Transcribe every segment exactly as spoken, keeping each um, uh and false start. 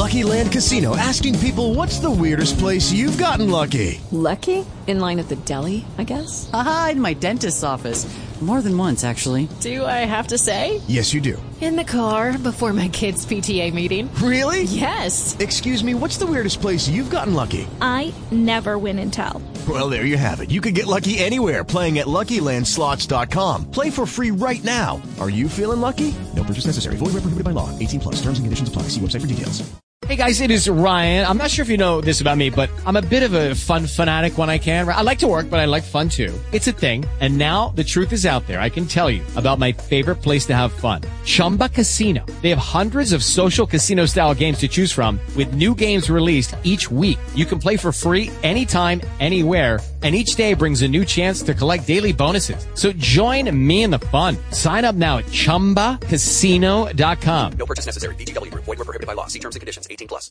Lucky Land Casino, asking people, what's the weirdest place you've gotten lucky? Lucky? In line at the deli, I guess? Aha, in my dentist's office. More than once, actually. Do I have to say? Yes, you do. In the car before my kids' P T A meeting. Really? Yes. Excuse me, what's the weirdest place you've gotten lucky? I never win and tell. Well, there you have it. You can get lucky anywhere, playing at Lucky Land Slots dot com. Play for free right now. Are you feeling lucky? No purchase necessary. Void where prohibited by law. eighteen plus. Terms and conditions apply. See website for details. Hey guys, it is Ryan. I'm not sure if you know this about me, but I'm a bit of a fun fanatic when I can. I like to work, but I like fun too. It's a thing. And now the truth is out there. I can tell you about my favorite place to have fun. Chumba Casino. They have hundreds of social casino style games to choose from with new games released each week. You can play for free anytime, anywhere. And each day brings a new chance to collect daily bonuses. So join me in the fun. Sign up now at chumba casino dot com. No purchase necessary. V G W Group. Void where prohibited by law. See terms and conditions. eighteen plus.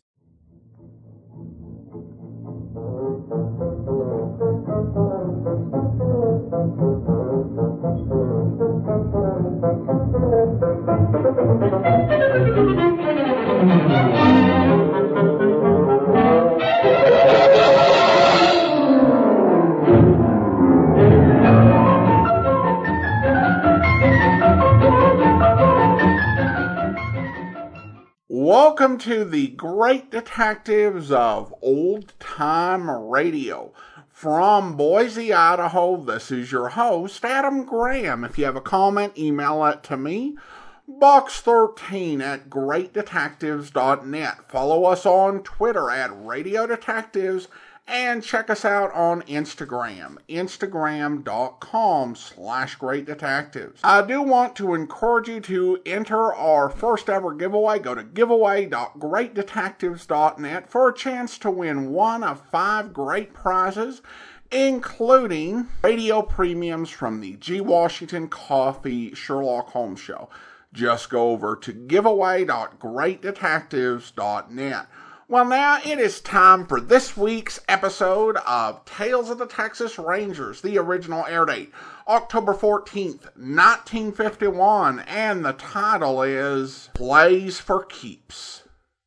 Welcome to the Great Detectives of Old Time Radio. From Boise, Idaho, this is your host, Adam Graham. If you have a comment, email it to me, box thirteen at great detectives dot net. Follow us on Twitter at Radio Detectives, and check us out on Instagram, instagram.com slash Great Detectives. I do want to encourage you to enter our first ever giveaway. Go to giveaway dot great detectives dot net for a chance to win one of five great prizes, including radio premiums from the G. Washington Coffee Sherlock Holmes Show. Just go over to giveaway dot great detectives dot net. Well, now it is time for this week's episode of Tales of the Texas Rangers. The original air date, October fourteenth, nineteen fifty-one, and the title is Plays for Keeps.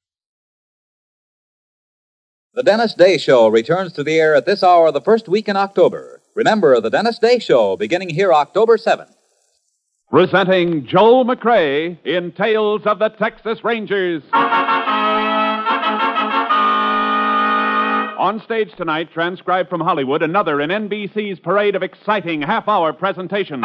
The Dennis Day Show returns to the air at this hour the first week in October. Remember, the Dennis Day Show beginning here October seventh. Presenting Joel McCrea in Tales of the Texas Rangers. On stage tonight, transcribed from Hollywood, another in N B C's parade of exciting half-hour presentations.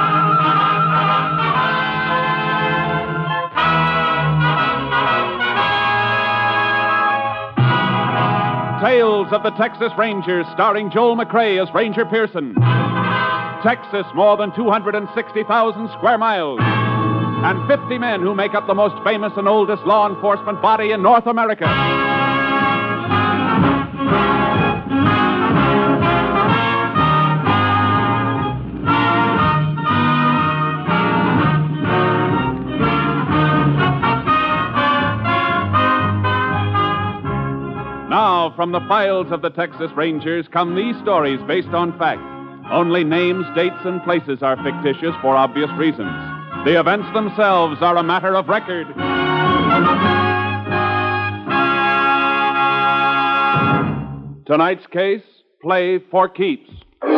Tales of the Texas Rangers, starring Joel McCrea as Ranger Pearson. Texas, more than two hundred sixty thousand square miles. And fifty men who make up the most famous and oldest law enforcement body in North America. Now, from the files of the Texas Rangers come these stories based on fact. Only names, dates, and places are fictitious for obvious reasons. The events themselves are a matter of record. Tonight's case, Play for Keeps.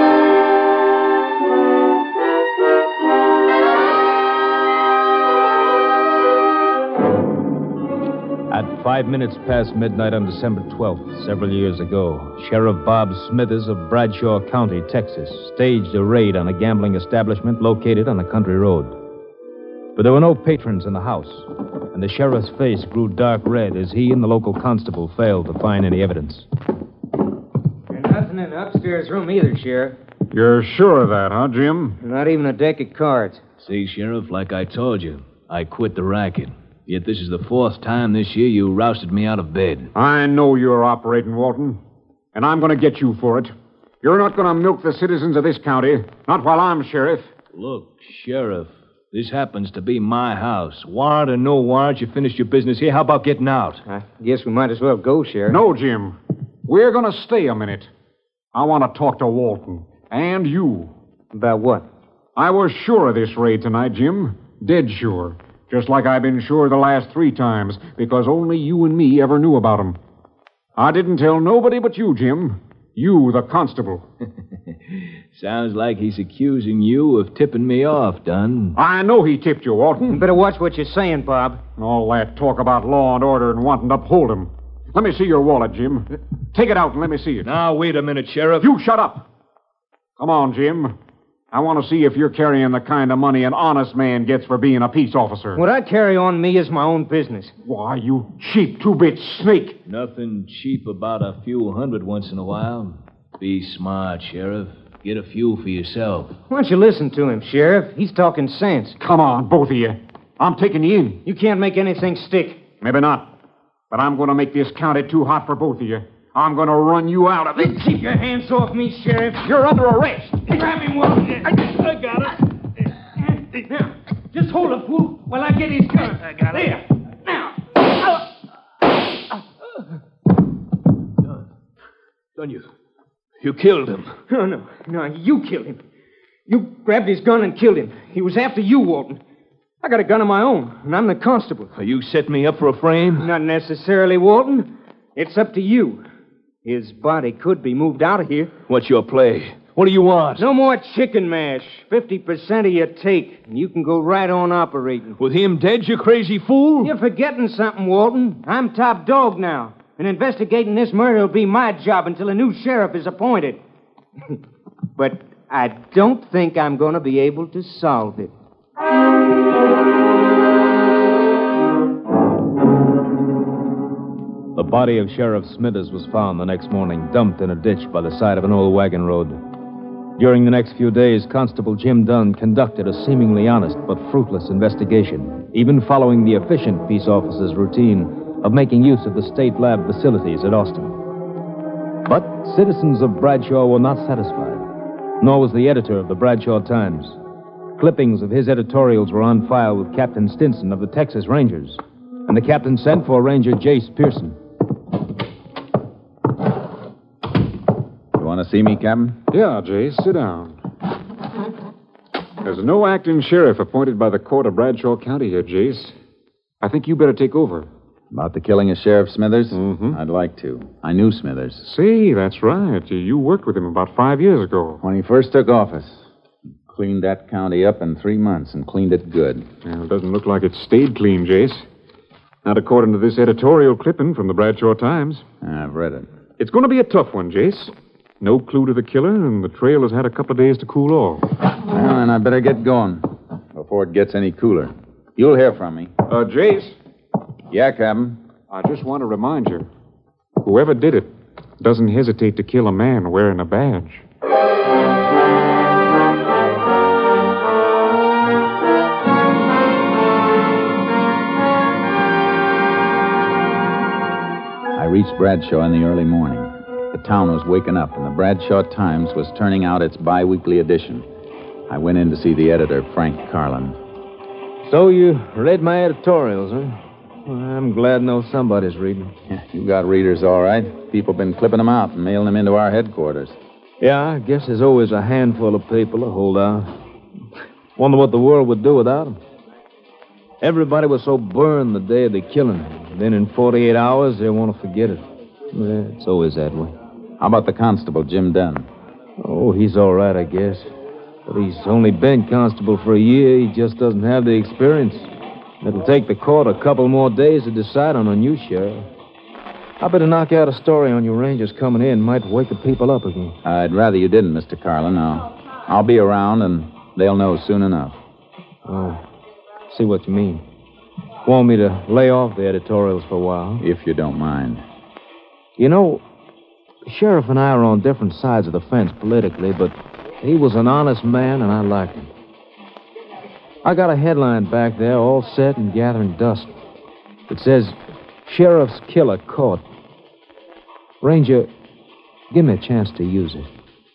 At five minutes past midnight on December twelfth, several years ago, Sheriff Bob Smithers of Bradshaw County, Texas, staged a raid on a gambling establishment located on a country road. But there were no patrons in the house, and the sheriff's face grew dark red as he and the local constable failed to find any evidence. There's nothing in the upstairs room either, Sheriff. You're sure of that, huh, Jim? Not even a deck of cards. See, Sheriff, like I told you, I quit the racket. Yet this is the fourth time this year you rousted me out of bed. I know you're operating, Walton, and I'm going to get you for it. You're not going to milk the citizens of this county, not while I'm sheriff. Look, Sheriff, this happens to be my house. Warrant or no warrant, you finished your business here. How about getting out? I guess we might as well go, Sheriff. No, Jim. We're going to stay a minute. I want to talk to Walton. And you. About what? I was sure of this raid tonight, Jim. Dead sure. Just like I've been sure the last three times, because only you and me ever knew about 'em. I didn't tell nobody but you, Jim. You, the constable. Sounds like he's accusing you of tipping me off, Dunn. I know he tipped you, Walton. You better watch what you're saying, Bob. All that talk about law and order and wanting to uphold 'em. Let me see your wallet, Jim. Take it out and let me see it. Now, wait a minute, Sheriff. You shut up. Come on, Jim. I want to see if you're carrying the kind of money an honest man gets for being a peace officer. What I carry on me is my own business. Why, you cheap two-bit snake. Nothing cheap about a few hundred once in a while. Be smart, Sheriff. Get a few for yourself. Why don't you listen to him, Sheriff? He's talking sense. Come on, both of you. I'm taking you in. You can't make anything stick. Maybe not. But I'm going to make this county too hot for both of you. I'm going to run you out of it. Keep your hands off me, Sheriff. You're under arrest. Grab him, Walton. I, I got it. Now, just hold it, fool, while I get his gun. I got it. There. Now. Dunn, you... You killed him. No, no, no, you killed him. You grabbed his gun and killed him. He was after you, Walton. I got a gun of my own, and I'm the constable. Are you setting me up for a frame? Not necessarily, Walton. It's up to you. His body could be moved out of here. What's your play? What do you want? No more chicken mash. Fifty percent of your take, and you can go right on operating. With him dead, you crazy fool? You're forgetting something, Walton. I'm top dog now. And investigating this murder will be my job until a new sheriff is appointed. But I don't think I'm going to be able to solve it. The body of Sheriff Smithers was found the next morning, dumped in a ditch by the side of an old wagon road. During the next few days, Constable Jim Dunn conducted a seemingly honest but fruitless investigation, even following the efficient peace officer's routine of making use of the state lab facilities at Austin. But citizens of Bradshaw were not satisfied, nor was the editor of the Bradshaw Times. Clippings of his editorials were on file with Captain Stinson of the Texas Rangers, and the captain sent for Ranger Jace Pearson. You want to see me, Captain? Yeah, Jace, sit down. There's no acting sheriff appointed by the court of Bradshaw County here, Jace. I think you better take over. About the killing of Sheriff Smithers? Mm-hmm. I'd like to. I knew Smithers. See, that's right. You worked with him about five years ago. When he first took office. Cleaned that county up in three months and cleaned it good. Well, it doesn't look like it stayed clean, Jace. Not according to this editorial clipping from the Bradshaw Times. I've read it. It's going to be a tough one, Jace. No clue to the killer, and the trail has had a couple of days to cool off. Well, then I better get going before it gets any cooler. You'll hear from me. Uh, Jace? Yeah, Captain? I just want to remind you, whoever did it doesn't hesitate to kill a man wearing a badge. I reached Bradshaw in the early morning. The town was waking up, and the Bradshaw Times was turning out its bi-weekly edition. I went in to see the editor, Frank Carlin. So you read my editorials, huh? Well, I'm glad to know somebody's reading. Yeah, you got readers, all right. People been clipping them out and mailing them into our headquarters. Yeah, I guess there's always a handful of people to hold out. Wonder what the world would do without them. Everybody was so burned the day of the killing. Then in forty-eight hours, they want to forget it. Yeah, it's always that way. How about the constable, Jim Dunn? Oh, he's all right, I guess. But he's only been constable for a year. He just doesn't have the experience. It'll take the court a couple more days to decide on a new sheriff. I better knock out a story on your Rangers coming in. Might wake the people up again. I'd rather you didn't, Mister Carlin. I'll, I'll be around, and they'll know soon enough. Oh, see what you mean. Want me to lay off the editorials for a while? If you don't mind. You know, the sheriff and I are on different sides of the fence politically, but he was an honest man, and I liked him. I got a headline back there, all set and gathering dust. It says, Sheriff's Killer Caught. Ranger, give me a chance to use it.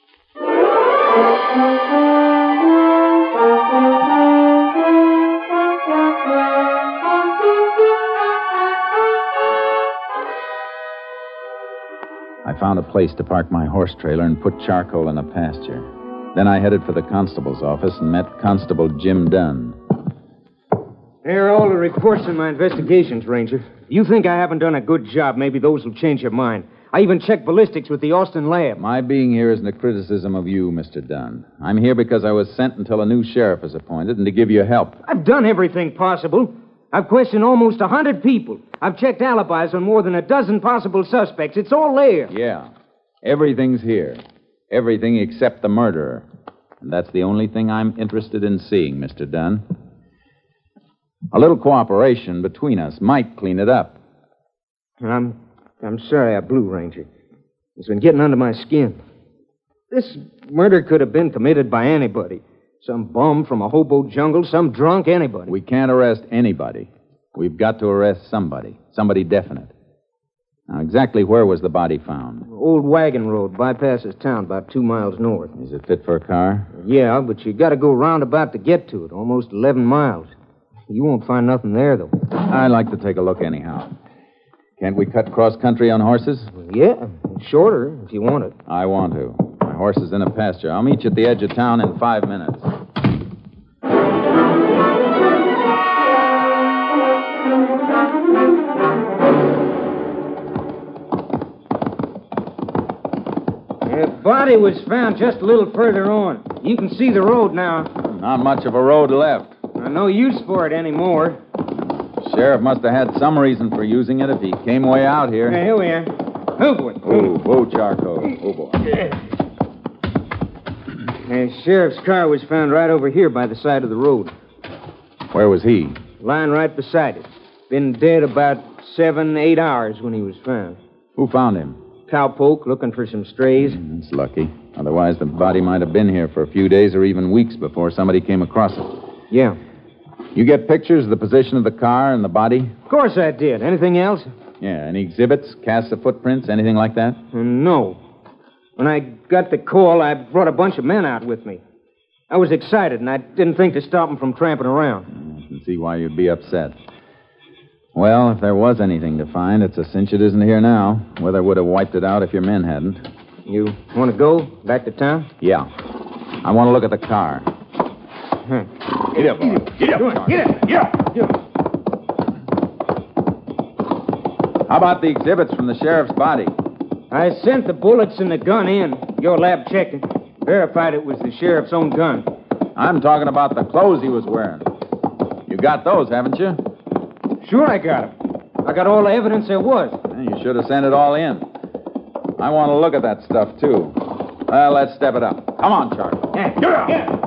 I found a place to park my horse trailer and put charcoal in a pasture. Then I headed for the constable's office and met Constable Jim Dunn. There are all the reports in my investigations, Ranger. You think I haven't done a good job, maybe those will change your mind. I even checked ballistics with the Austin lab. My being here isn't a criticism of you, Mister Dunn. I'm here because I was sent until a new sheriff is appointed and to give you help. I've done everything possible. I've questioned almost a hundred people. I've checked alibis on more than a dozen possible suspects. It's all there. Yeah. Everything's here. Everything except the murderer. And that's the only thing I'm interested in seeing, Mister Dunn. A little cooperation between us might clean it up. I'm I'm sorry I blew, Ranger. It's been getting under my skin. This murder could have been committed by anybody. Some bum from a hobo jungle, some drunk, anybody. We can't arrest anybody. We've got to arrest somebody. Somebody definite. Now, exactly where was the body found? Old Wagon Road bypasses town about two miles north. Is it fit for a car? Yeah, but you got to go roundabout to get to it, almost eleven miles. You won't find nothing there, though. I'd like to take a look anyhow. Can't we cut cross-country on horses? Yeah, shorter if you want it. I want to. My horse is in a pasture. I'll meet you at the edge of town in five minutes. The body was found just a little further on. You can see the road now. Not much of a road left. No use for it anymore. Sheriff must have had some reason for using it if he came way out here. Yeah, here we are. Oh, boy. Oh, whoa, Charcoal. Oh, boy. The sheriff's car was found right over here by the side of the road. Where was he? Lying right beside it. Been dead about seven, eight hours when he was found. Who found him? Cowpoke, looking for some strays. Mm, that's lucky. Otherwise, the body might have been here for a few days or even weeks before somebody came across it. Yeah. You get pictures of the position of the car and the body? Of course I did. Anything else? Yeah. Any exhibits, casts of footprints, anything like that? Uh, no. When I got the call, I brought a bunch of men out with me. I was excited, and I didn't think to stop them from tramping around. I can see why you'd be upset. Well, if there was anything to find, it's a cinch it isn't here now. Weather would have wiped it out if your men hadn't. You want to go back to town? Yeah. I want to look at the car. Huh. Get up, boy. Get up. Get up. Get up. Get up. Get up. How about the exhibits from the sheriff's body? I sent the bullets and the gun in. Your lab checked it. Verified it was the sheriff's own gun. I'm talking about the clothes he was wearing. You got those, haven't you? Sure I got them. I got all the evidence there was. You should have sent it all in. I want to look at that stuff, too. Well, let's step it up. Come on, Charlie. Yeah. Get up. Get up.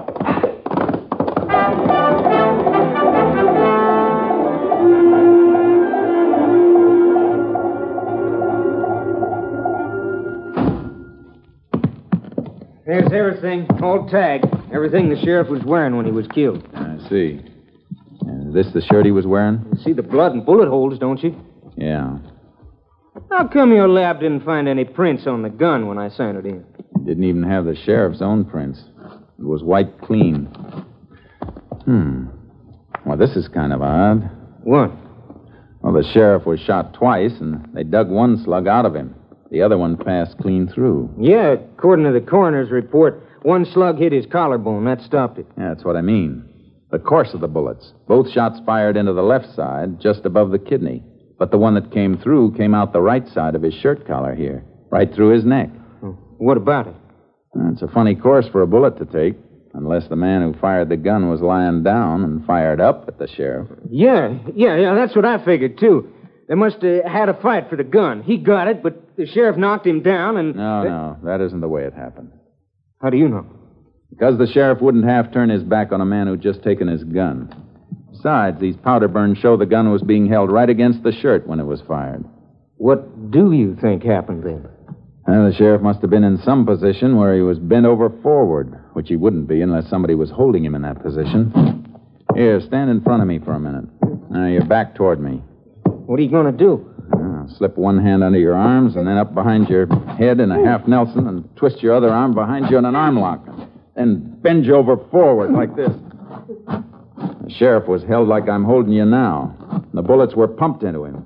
There's everything, all tagged. Everything the sheriff was wearing when he was killed. I see. Is this the shirt he was wearing? You see the blood and bullet holes, don't you? Yeah. How come your lab didn't find any prints on the gun when I sent it in? Didn't even have the sheriff's own prints. It was wiped clean. Hmm. Well, this is kind of odd. What? Well, the sheriff was shot twice, and they dug one slug out of him. The other one passed clean through. Yeah, according to the coroner's report, one slug hit his collarbone. That stopped it. Yeah, that's what I mean. The course of the bullets. Both shots fired into the left side, just above the kidney. But the one that came through came out the right side of his shirt collar here, right through his neck. What about it? It's a funny course for a bullet to take, unless the man who fired the gun was lying down and fired up at the sheriff. Yeah, yeah, yeah, that's what I figured, too. They must have had a fight for the gun. He got it, but the sheriff knocked him down and... No, no, that isn't the way it happened. How do you know? Because the sheriff wouldn't half turn his back on a man who'd just taken his gun. Besides, these powder burns show the gun was being held right against the shirt when it was fired. What do you think happened then? Well, the sheriff must have been in some position where he was bent over forward, which he wouldn't be unless somebody was holding him in that position. Here, stand in front of me for a minute. Now, you're back toward me. What are you going to do? Now, slip one hand under your arms and then up behind your head in a half Nelson and twist your other arm behind you in an arm lock. Then bend you over forward like this. The sheriff was held like I'm holding you now. The bullets were pumped into him.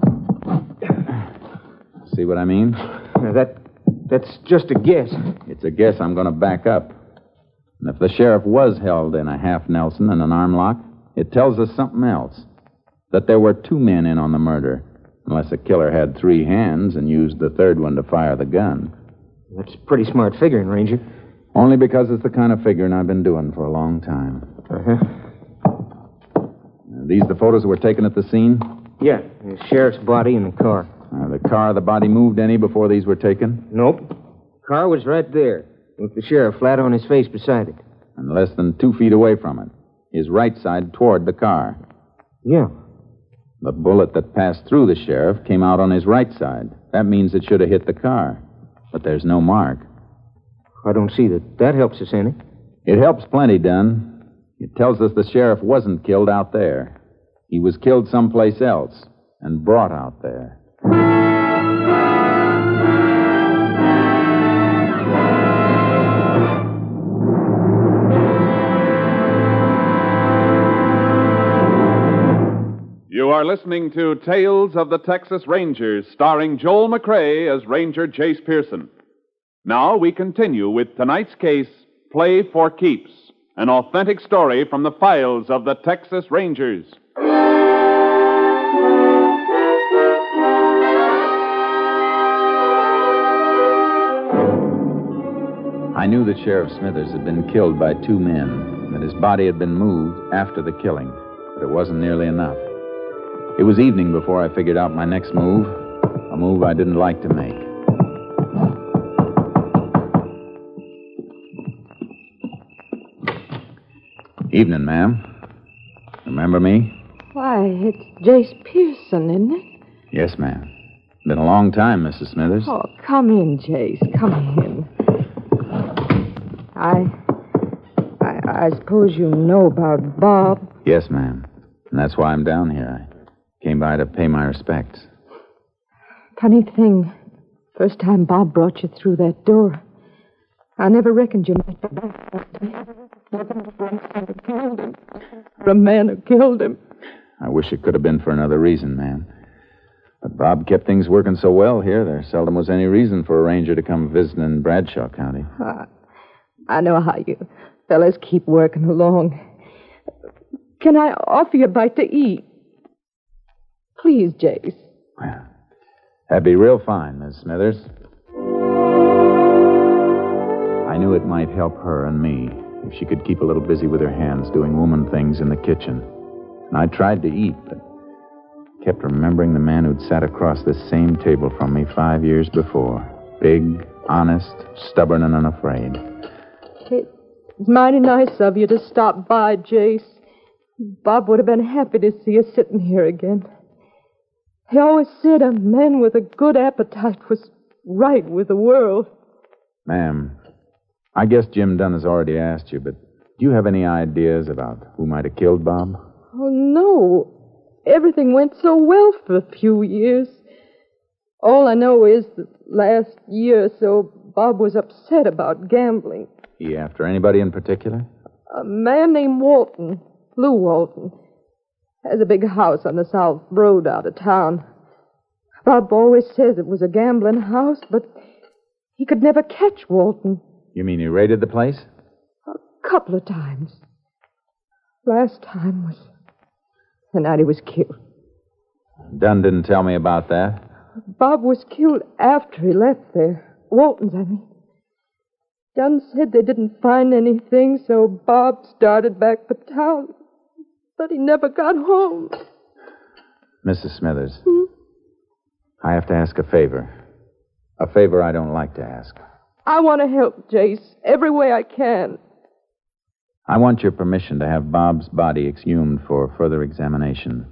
See what I mean? Now, that that's just a guess. It's a guess I'm going to back up. And if the sheriff was held in a half Nelson and an arm lock, it tells us something else. that there were two men in on the murder, unless the killer had three hands and used the third one to fire the gun. That's pretty smart figuring, Ranger. Only because it's the kind of figuring I've been doing for a long time. Uh-huh. Are these the photos that were taken at the scene? Yeah, the sheriff's body in the car. Uh, the car, the body moved any before these were taken? Nope. Car was right there, with the sheriff flat on his face beside it. And less than two feet away from it. His right side toward the car. Yeah. The bullet that passed through the sheriff came out on his right side. That means it should have hit the car. But there's no mark. I don't see that that helps us any. It helps plenty, Dunn. It tells us the sheriff wasn't killed out there. He was killed someplace else and brought out there. You are listening to Tales of the Texas Rangers, starring Joel McCrea as Ranger Jace Pearson. Now we continue with tonight's case, Play for Keeps, an authentic story from the files of the Texas Rangers. I knew that Sheriff Smithers had been killed by two men, that his body had been moved after the killing, but it wasn't nearly enough. It was evening before I figured out my next move, a move I didn't like to make. Evening, ma'am. Remember me? Why, it's Jace Pearson, isn't it? Yes, ma'am. Been a long time, Missus Smithers. Oh, come in, Jace. Come in. I, I... I suppose you know about Bob. Yes, ma'am. And that's why I'm down here. I came by to pay my respects. Funny thing. First time Bob brought you through that door, I never reckoned you might be back that day. For a man who killed him. I wish it could have been for another reason, ma'am. But Bob kept things working so well here, there seldom was any reason for a ranger to come visiting in Bradshaw County. Uh, I know how you fellas keep working along. Can I offer you a bite to eat? Please, Jace. Well, that'd be real fine, Miss Smithers. I knew it might help her and me if she could keep a little busy with her hands doing woman things in the kitchen. And I tried to eat, but kept remembering the man who'd sat across this same table from me five years before. Big, honest, stubborn, and unafraid. It's mighty nice of you to stop by, Jace. Bob would have been happy to see you sitting here again. He always said a man with a good appetite was right with the world. Ma'am, I guess Jim Dunn has already asked you, but do you have any ideas about who might have killed Bob? Oh, no. Everything went so well for a few years. All I know is that last year or so, Bob was upset about gambling. He after anybody in particular? A man named Walton, Lou Walton, has a big house on the South Road out of town. Bob always says it was a gambling house, but he could never catch Walton. You mean he raided the place? A couple of times. Last time was the night he was killed. Dunn didn't tell me about that. Bob was killed after he left there. Walton's, I mean. Dunn said they didn't find anything, so Bob started back for town. But he never got home. Missus Smithers, Hmm? I have to ask a favor. A favor I don't like to ask. I want to help Jace every way I can. I want your permission to have Bob's body exhumed for further examination.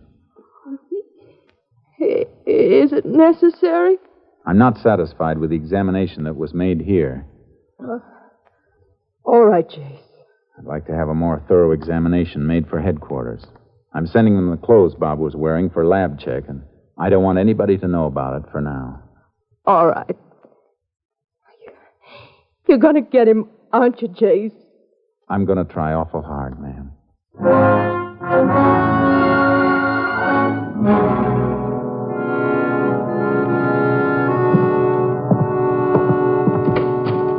Is it necessary? I'm not satisfied with the examination that was made here. Uh, all right, Jace. I'd like to have a more thorough examination made for headquarters. I'm sending them the clothes Bob was wearing for lab check, and I don't want anybody to know about it for now. All right. You're going to get him, aren't you, Jace? I'm going to try awful hard, ma'am.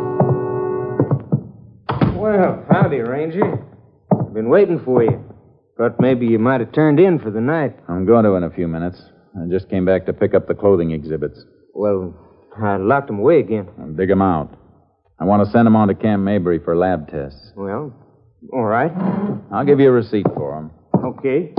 Well, howdy, Ranger. I've been waiting for you. Thought maybe you might have turned in for the night. I'm going to in a few minutes. I just came back to pick up the clothing exhibits. Well, I locked them away again. I'll dig them out. I want to send them on to Camp Mabry for lab tests. Well, all right. I'll give you a receipt for them. Okay.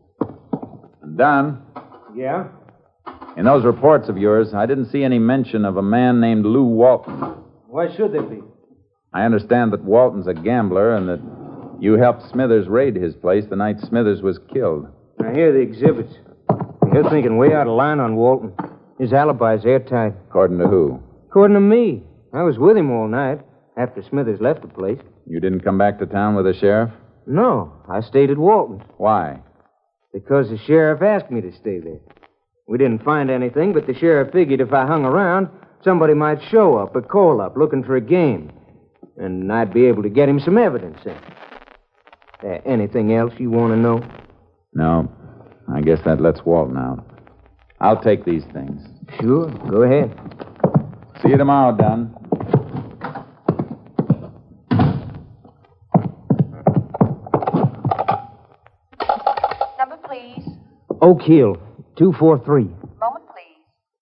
Don. Yeah? In those reports of yours, I didn't see any mention of a man named Lou Walton. Why should there be? I understand that Walton's a gambler and that you helped Smithers raid his place the night Smithers was killed. I hear the exhibits. You're thinking way out of line on Walton. His alibi's airtight. According to who? According to me. I was with him all night after Smithers left the place. You didn't come back to town with the sheriff? No, I stayed at Walton's. Why? Because the sheriff asked me to stay there. We didn't find anything, but the sheriff figured if I hung around, somebody might show up or call up looking for a game. And I'd be able to get him some evidence then. Uh, anything else you want to know? No. I guess that lets Walton out. I'll take these things. Sure, go ahead. See you tomorrow, Don. Number, please. Oak Hill, two four three. Moment, please.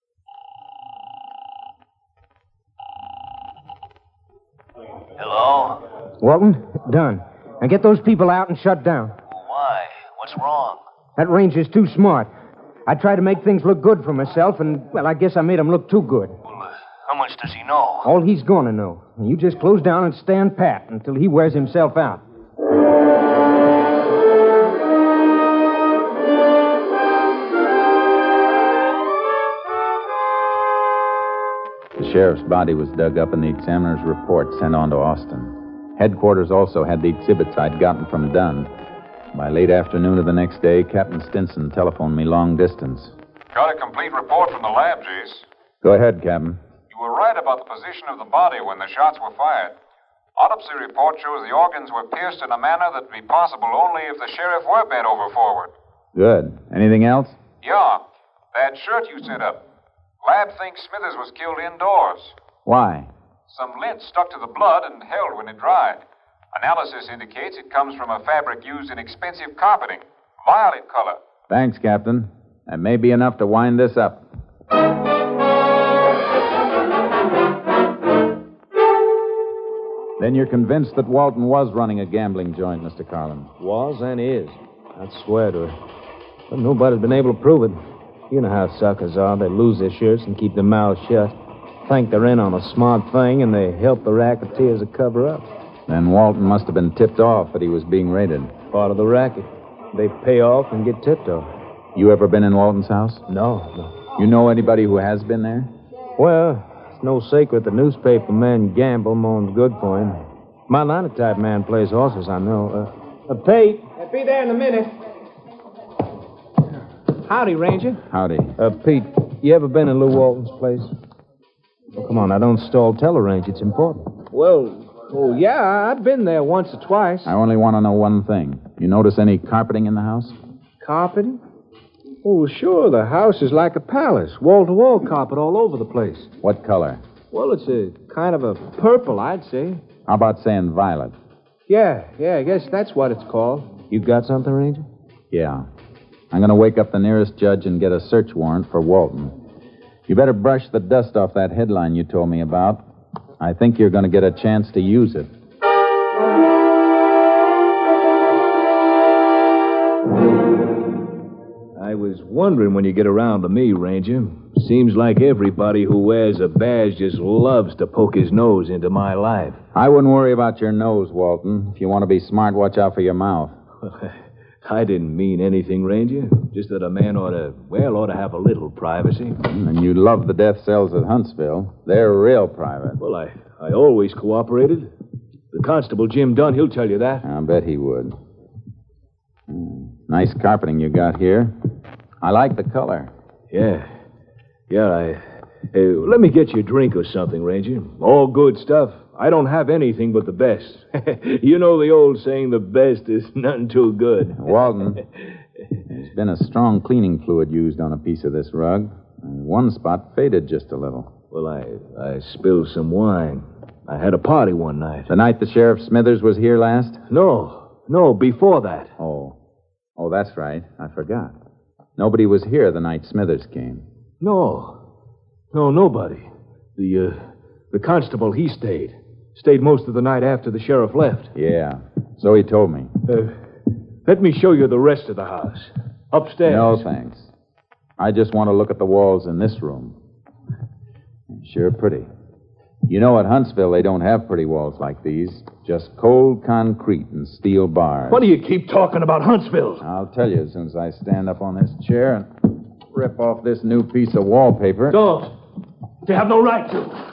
Hello? Walton, done. Now get those people out and shut down. Why? What's wrong? That ranger's too smart. I tried to make things look good for myself, and, well, I guess I made him look too good. Well, uh, how much does he know? All he's gonna know. And you just close down and stand pat until he wears himself out. The sheriff's body was dug up and the examiner's report sent on to Austin. Headquarters also had the exhibits I'd gotten from Dunn. By late afternoon of the next day, Captain Stinson telephoned me long distance. Got a complete report from the lab, Jace. Go ahead, Captain. You were right about the position of the body when the shots were fired. Autopsy report shows the organs were pierced in a manner that would be possible only if the sheriff were bent over forward. Good. Anything else? Yeah. That shirt you sent up. Lab thinks Smithers was killed indoors. Why? Some lint stuck to the blood and held when it dried. Analysis indicates it comes from a fabric used in expensive carpeting. Violet color. Thanks, Captain. That may be enough to wind this up. Then you're convinced that Walton was running a gambling joint, Mister Carlin. Was and is. I'd swear to it. But nobody's been able to prove it. You know how suckers are. They lose their shirts and keep their mouths shut. Think they're in on a smart thing, and they help the racketeers to cover up. Then Walton must have been tipped off that he was being raided. Part of the racket. They pay off and get tipped off. You ever been in Walton's house? No, no. You know anybody who has been there? Well, it's no secret the newspaper men gamble more's good for him. My linotype man plays horses, I know. Uh, uh, Pete. I'll be there in a minute. Howdy, Ranger. Howdy. Uh, Pete, you ever been in Lou Walton's place? Oh, come on, now don't stall. Tell her, Ranger. It's important. Well... Oh, yeah, I've been there once or twice. I only want to know one thing. You notice any carpeting in the house? Carpeting? Oh, sure. The house is like a palace. Wall-to-wall carpet all over the place. What color? Well, it's a kind of a purple, I'd say. How about saying violet? Yeah, yeah, I guess that's what it's called. You got something, Ranger? Yeah. I'm going to wake up the nearest judge and get a search warrant for Walton. You better brush the dust off that headline you told me about. I think you're going to get a chance to use it. I was wondering when you get around to me, Ranger. Seems like everybody who wears a badge just loves to poke his nose into my life. I wouldn't worry about your nose, Walton. If you want to be smart, watch out for your mouth. I didn't mean anything, Ranger. Just that a man ought to, well, ought to have a little privacy. And you love the death cells at Huntsville. They're real private. Well, I, I always cooperated. The constable, Jim Dunn, he'll tell you that. I bet he would. Nice carpeting you got here. I like the color. Yeah. Yeah, I... Hey, let me get you a drink or something, Ranger. All good stuff. I don't have anything but the best. You know the old saying, the best is none too good. Walton, there's been a strong cleaning fluid used on a piece of this rug. And one spot faded just a little. Well, I, I spilled some wine. I had a party one night. The night the Sheriff Smithers was here last? No, no, before that. Oh. Oh, that's right. I forgot. Nobody was here the night Smithers came. No. No, nobody. The, uh, the constable, he stayed. Stayed most of the night after the sheriff left. Yeah, so he told me. Uh, let me show you the rest of the house. Upstairs. No, thanks. I just want to look at the walls in this room. Sure pretty. You know, at Huntsville, they don't have pretty walls like these. Just cold concrete and steel bars. What do you keep talking about Huntsville? I'll tell you as soon as I stand up on this chair and rip off this new piece of wallpaper. Don't. You have no right to.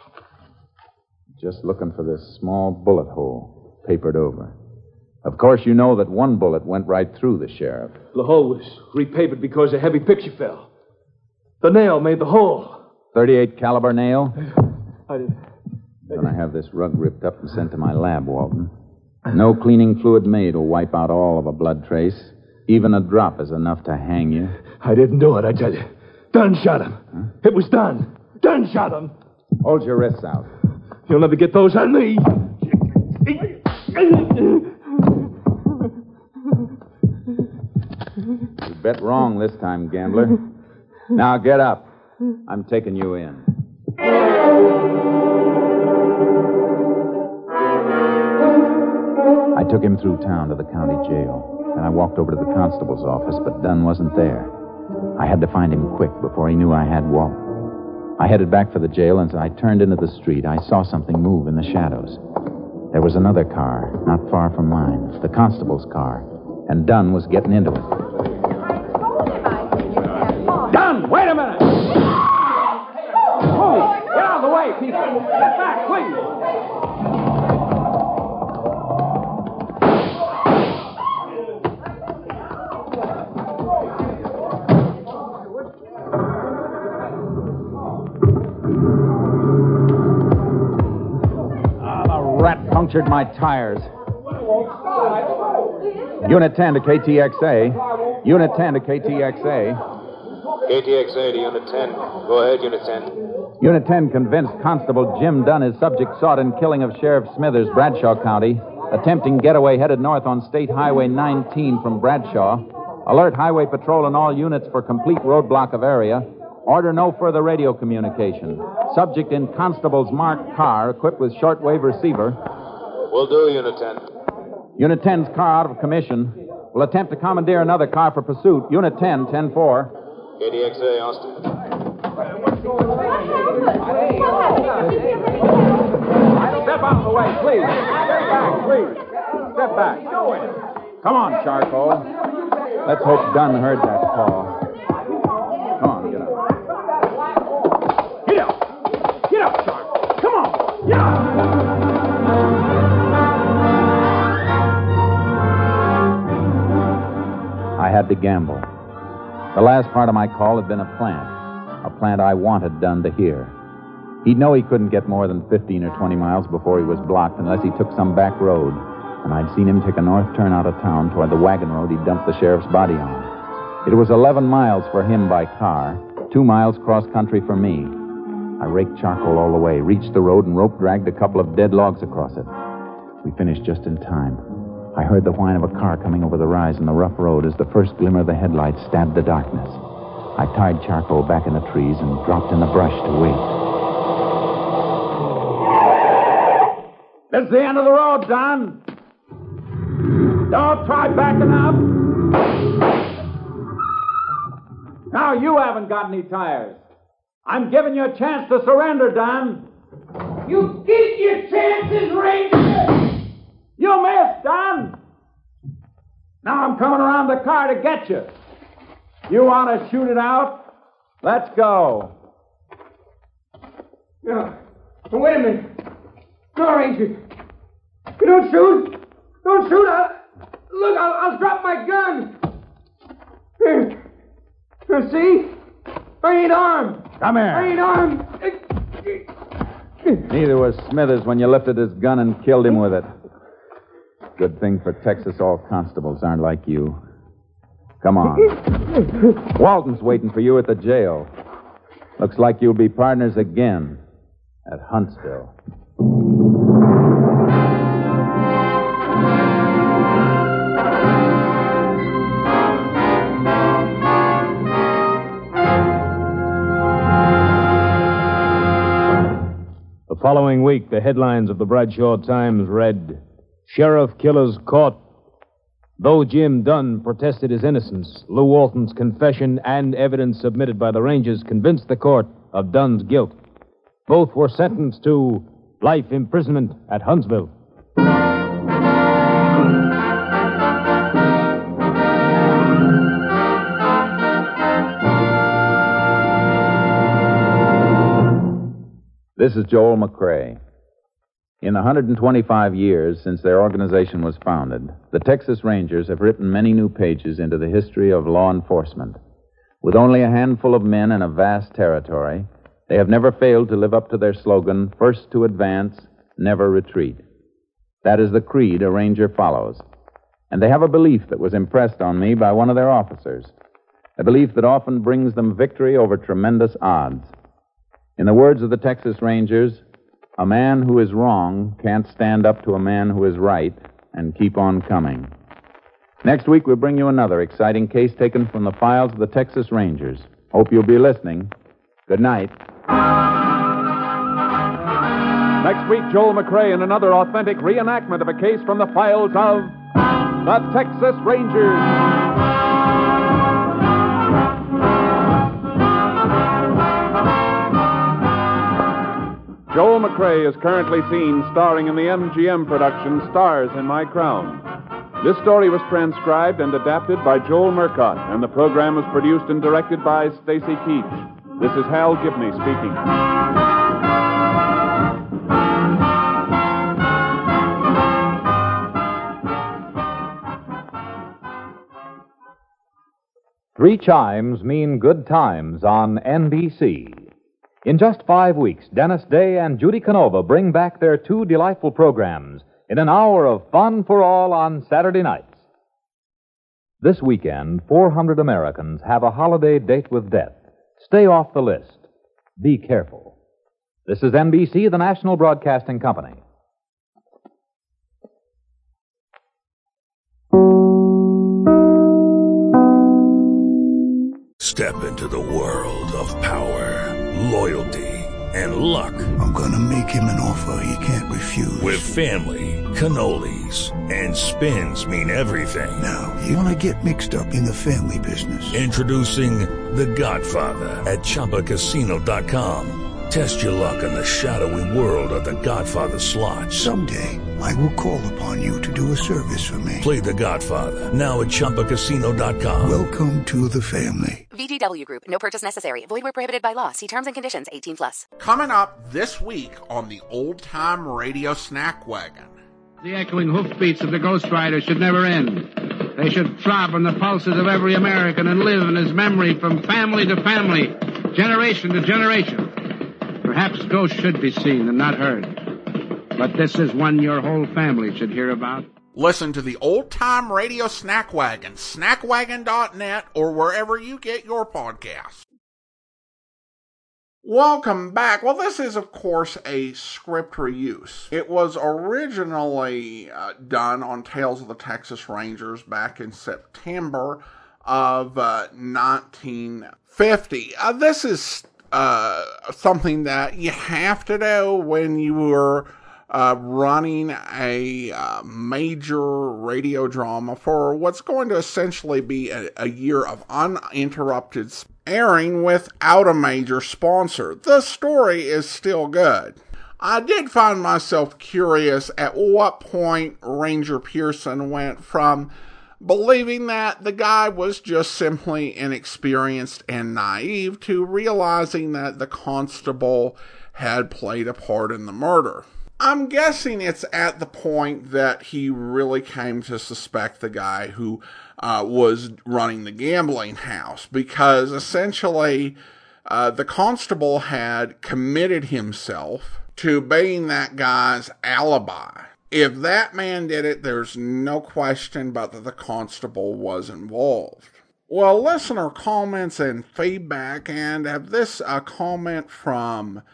Just looking for this small bullet hole, papered over. Of course, you know that one bullet went right through the sheriff. The hole was repapered because a heavy picture fell. The nail made the hole. thirty-eight caliber nail? I did. I'm going to have this rug ripped up and sent to my lab, Walton. No cleaning fluid made will wipe out all of a blood trace. Even a drop is enough to hang you. I didn't do it, I tell you. Dunn shot him. Huh? It was Dunn. Dunn shot him. Hold your wrists out. You'll never get those on me. You bet wrong this time, gambler. Now get up. I'm taking you in. I took him through town to the county jail. Then I walked over to the constable's office, but Dunn wasn't there. I had to find him quick before he knew I had Walt. I headed back for the jail, and as I turned into the street, I saw something move in the shadows. There was another car, not far from mine, the constable's car, and Dunn was getting into it. Dunn, wait a minute! Move! Get out of the way, people! Get back, please! Punctured my tires. Unit ten to K T X A. Unit ten to K T X A. K T X A to Unit ten. Go ahead, Unit ten. Unit ten convinced Constable Jim Dunn is subject sought in killing of Sheriff Smithers, Bradshaw County. Attempting getaway headed north on State Highway nineteen from Bradshaw. Alert Highway Patrol and all units for complete roadblock of area. Order no further radio communication. Subject in Constable's marked car equipped with shortwave receiver. Will do, Unit ten. Unit ten's car out of commission. Will attempt to commandeer another car for pursuit. Unit ten, ten four. K T X A, Austin. Step out of the way, please. Step back, please. Step back. Come on, Charcoal. Let's hope Dunn heard that call. Come on, get up. Get up. Get up, Charcoal. Come on. Get up. I had to gamble. The last part of my call had been a plant. A plant I wanted Dunn to hear. He'd know he couldn't get more than fifteen or twenty miles before he was blocked unless he took some back road. And I'd seen him take a north turn out of town toward the wagon road he dumped the sheriff's body on. It was eleven miles for him by car, two miles cross-country for me. I raked charcoal all the way, reached the road, and rope-dragged a couple of dead logs across it. We finished just in time. I heard the whine of a car coming over the rise in the rough road as the first glimmer of the headlights stabbed the darkness. I tied charcoal back in the trees and dropped in the brush to wait. This is the end of the road, Don. Don't try backing up. Now you haven't got any tires. I'm giving you a chance to surrender, Don. You get your chances, Ranger. You missed, Don. Now I'm coming around the car to get you. You want to shoot it out? Let's go. No. Wait a minute. No, Ranger. You don't shoot. Don't shoot. I'll, look, I'll, I'll drop my gun. Here. Here, see? I ain't armed. Come here. I ain't armed. Neither was Smithers when you lifted his gun and killed him with it. Good thing for Texas all constables aren't like you. Come on. Walton's waiting for you at the jail. Looks like you'll be partners again at Huntsville. following week, the headlines of the Bradshaw Times read, Sheriff Killers Caught. Though Jim Dunn protested his innocence, Lou Walton's confession and evidence submitted by the Rangers convinced the court of Dunn's guilt. Both were sentenced to life imprisonment at Huntsville. This is Joel McCrae. In one hundred twenty-five years since their organization was founded, the Texas Rangers have written many new pages into the history of law enforcement. With only a handful of men and a vast territory, they have never failed to live up to their slogan, first to advance, never retreat. That is the creed a Ranger follows. And they have a belief that was impressed on me by one of their officers, a belief that often brings them victory over tremendous odds. In the words of the Texas Rangers, a man who is wrong can't stand up to a man who is right and keep on coming. Next week, we'll bring you another exciting case taken from the files of the Texas Rangers. Hope you'll be listening. Good night. Next week, Joel McCrae in another authentic reenactment of a case from the files of the Texas Rangers. Joel McCrae is currently seen starring in the M G M production Stars in My Crown. This story was transcribed and adapted by Joel Murcott, and the program was produced and directed by Stacy Keach. This is Hal Gibney speaking. Three chimes mean good times on N B C. In just five weeks, Dennis Day and Judy Canova bring back their two delightful programs in an hour of fun for all on Saturday nights. This weekend, four hundred Americans have a holiday date with death. Stay off the list. Be careful. This is N B C, the National Broadcasting Company. Step into the world of power, loyalty, and luck. I'm gonna make him an offer he can't refuse. With family, cannolis, and spins mean everything. Now, you wanna get mixed up in the family business. Introducing The Godfather at Chumba Casino dot com. Test your luck in the shadowy world of The Godfather slot. Someday, I will call upon you to do a service for me. Play The Godfather, now at Chumba Casino dot com. Welcome to the family. V G W Group. No purchase necessary. Void where prohibited by law. See terms and conditions. eighteen plus. Coming up this week on the Old Time Radio Snack Wagon. The echoing hoofbeats of the Ghost Rider should never end. They should throb on the pulses of every American and live in his memory from family to family, generation to generation. Perhaps ghosts should be seen and not heard. But this is one your whole family should hear about. Listen to the Old Time Radio Snack Wagon, snack wagon dot net, or wherever you get your podcasts. Welcome back. Well, this is, of course, a script reuse. It was originally uh, done on Tales of the Texas Rangers back in September of uh, nineteen fifty. Uh, this is uh, something that you have to do when you were Uh, running a uh, major radio drama for what's going to essentially be a, a year of uninterrupted airing without a major sponsor. The story is still good. I did find myself curious at what point Ranger Pearson went from believing that the guy was just simply inexperienced and naive to realizing that the constable had played a part in the murder. I'm guessing it's at the point that he really came to suspect the guy who uh, was running the gambling house, because essentially uh, the constable had committed himself to being that guy's alibi. If that man did it, there's no question but that the constable was involved. Well, listener comments and feedback, and have this uh, comment from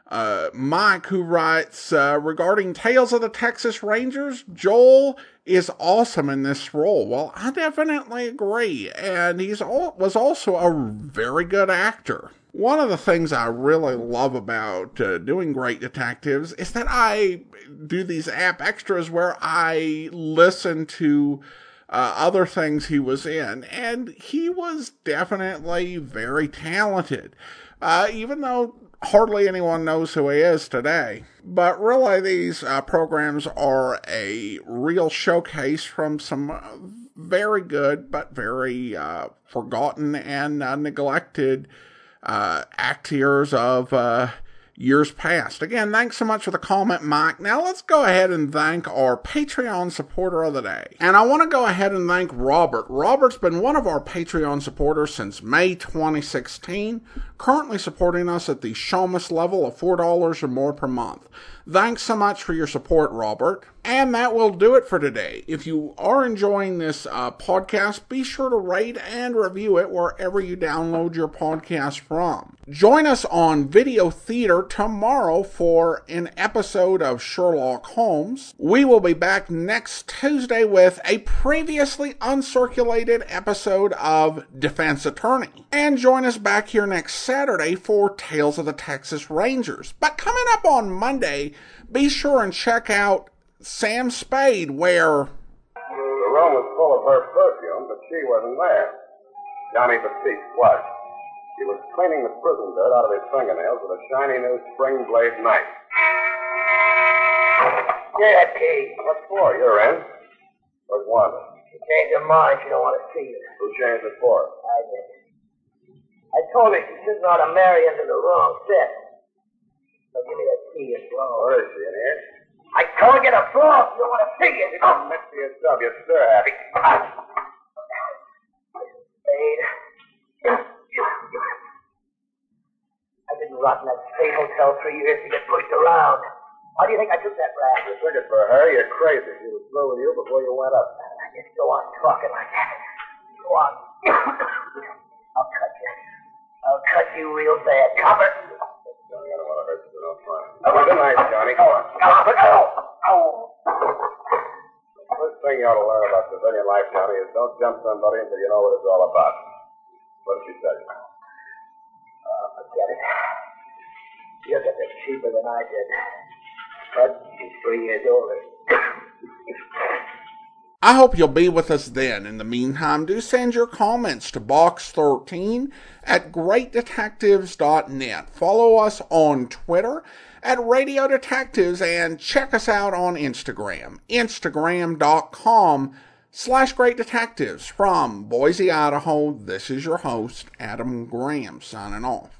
Uh, Mike, who writes, uh, regarding Tales of the Texas Rangers, Joel is awesome in this role. Well, I definitely agree. And he's all, was also a very good actor. One of the things I really love about uh, doing Great Detectives is that I do these app extras where I listen to uh, other things he was in. And he was definitely very talented. Uh, even though hardly anyone knows who he is today. But really, these uh, programs are a real showcase from some very good but very uh, forgotten and uh, neglected uh, actors of uh, years past. Again, thanks so much for the comment, Mike. Now let's go ahead and thank our Patreon supporter of the day. And I want to go ahead and thank Robert. Robert's been one of our Patreon supporters since May twenty sixteen, currently supporting us at the Showmas level of four dollars or more per month. Thanks so much for your support, Robert. And that will do it for today. If you are enjoying this uh, podcast, be sure to rate and review it wherever you download your podcast from. Join us on Video Theater tomorrow for an episode of Sherlock Holmes. We will be back next Tuesday with a previously uncirculated episode of Defense Attorney. And join us back here next Saturday for Tales of the Texas Rangers. But coming up on Monday, be sure and check out Sam Spade, where the room was full of her perfume, but she wasn't there. Johnny Batiste was. He was cleaning the prison dirt out of his fingernails with a shiny new spring blade knife. Get that key. What for? You're in. Where's Wanda? She changed her mind. She don't want to see you. Who changed it for? I did. I told her she shouldn't ought to marry into the wrong set. So give me that key and blow. Where is she, in here? I told you to blow. You don't want to see it. You don't mix me a sub. You're stir happy. Spade. I've been rotting that Spade Hotel three years to get pushed around. Why do you think I took that rap? You took it for her. You're crazy. She was through with you before you went up. Just go on talking like that. Go on. I'll cut you. I'll cut you real bad, copper. Johnny, I don't want to hurt you, so don't try. Oh, good night, Johnny. Come on. Copper. Oh. Oh. First thing you ought to learn about civilian life, Johnny, is don't jump somebody until you know what it's all about. What did she tell you? Oh, forget it. You'll get this cheaper than I did. But she's three years older. I hope you'll be with us then. In the meantime, do send your comments to box thirteen at great detectives dot net. Follow us on Twitter at Radio Detectives and check us out on Instagram. Instagram.com slash Great Detectives. From Boise, Idaho, this is your host, Adam Graham, signing off.